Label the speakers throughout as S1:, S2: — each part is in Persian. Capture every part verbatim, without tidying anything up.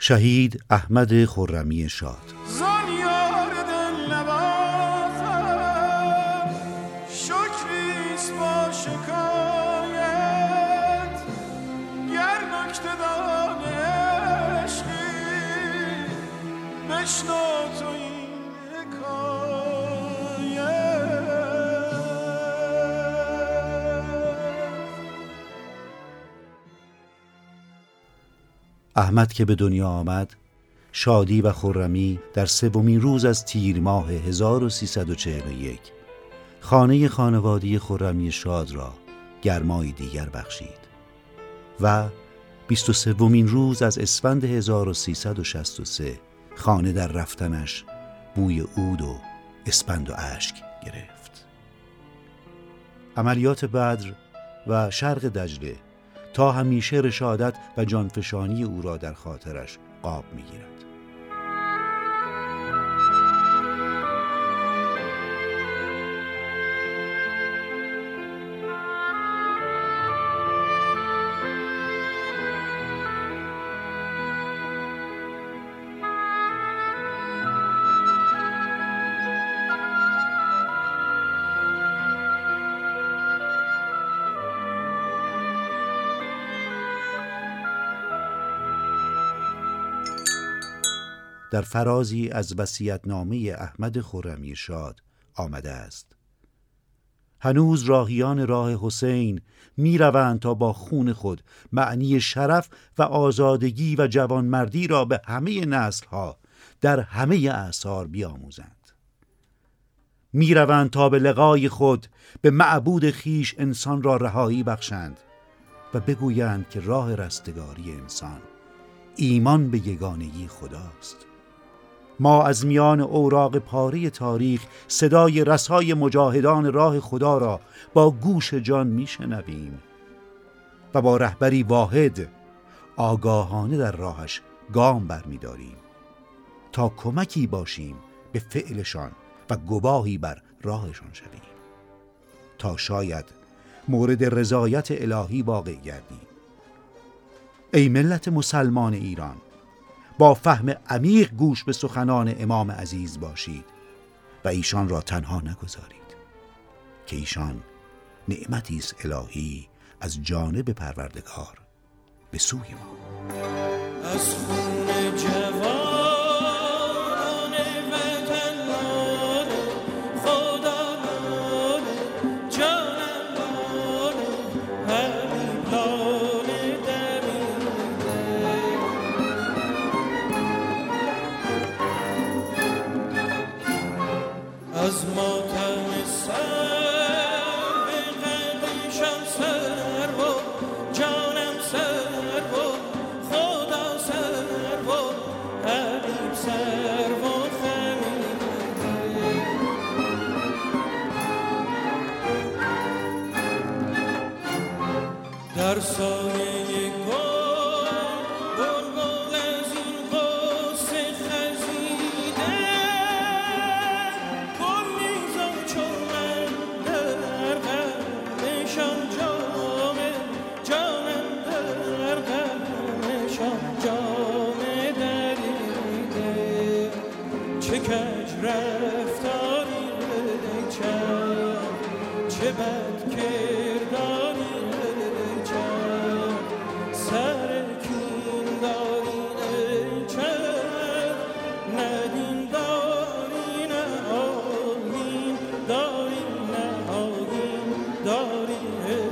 S1: شهید احمد خرمی شاد.
S2: زانیار دل نوازم شکریست با شکایت، گر نکته دان عشقی بشنو تو این حکایت.
S1: احمد که به دنیا آمد، شادی و خرمی در سومین روز از تیر ماه هزار و سیصد و چهل و یک خانه خانوادی خرمی شاد را گرمای دیگر بخشید و بیست و سومین روز از اسفند هزار و سیصد و شصت و سه خانه در رفتنش بوی عود و اسپند و اشک گرفت. عملیات بدر و شرق دجله تا همیشه رشادت و جانفشانی او را در خاطرش قاب می‌گیرد. در فرازی از وصیت‌نامه احمد خرمی شاد آمده است: هنوز راهیان راه حسین می روند تا با خون خود معنی شرف و آزادگی و جوانمردی را به همه نسل‌ها در همه اعصار بیاموزند. می روند تا به لقای خود به معبود خیش انسان را رهایی بخشند و بگویند که راه رستگاری انسان ایمان به یگانگی خداست. ما از میان اوراق پاره تاریخ صدای رسای مجاهدان راه خدا را با گوش جان میشنویم و با رهبری واحد آگاهانه در راهش گام برمی‌داریم تا کمکی باشیم به فعلشان و گواهی بر راهشان شویم، تا شاید مورد رضایت الهی واقع گردیم. ای ملت مسلمان ایران، با فهم عمیق گوش به سخنان امام عزیز باشید و ایشان را تنها نگذارید که ایشان نعمتی است الهی از جانب پروردگار به سوی ما.
S2: از خون جوان از ماتم سر به قدیشم سر و جانم سر و خدا سر و حبیب سر و خمیده در سایه چه کج رفتاری چند، چه بد کرداری چند، سر کین داری چند، ندین داری نه آیین داری نه آیین داری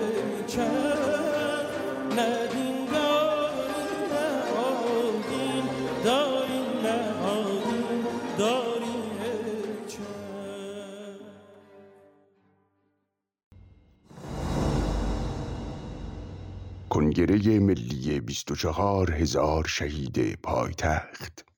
S2: چند، ندین داری نه آیین داری نه آیین داری
S3: کنگره ملی بیست و چهار هزار شهید پایتخت.